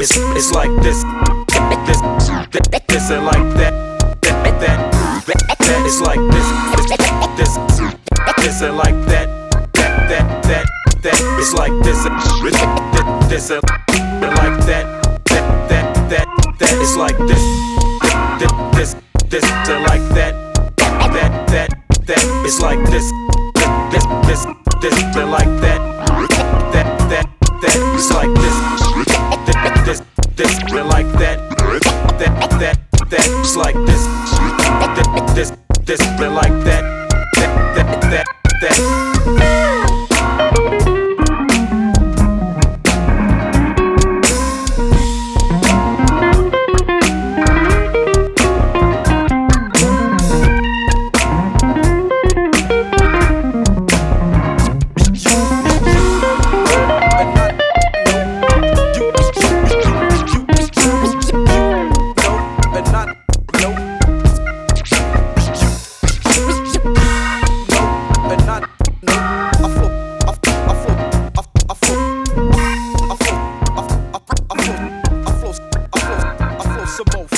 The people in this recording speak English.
It's like this and like that. It's like this and like that. It's like this and like that. It's like this and like that. It's like this and like that. It's like this and like that. It's like this and like that. Some more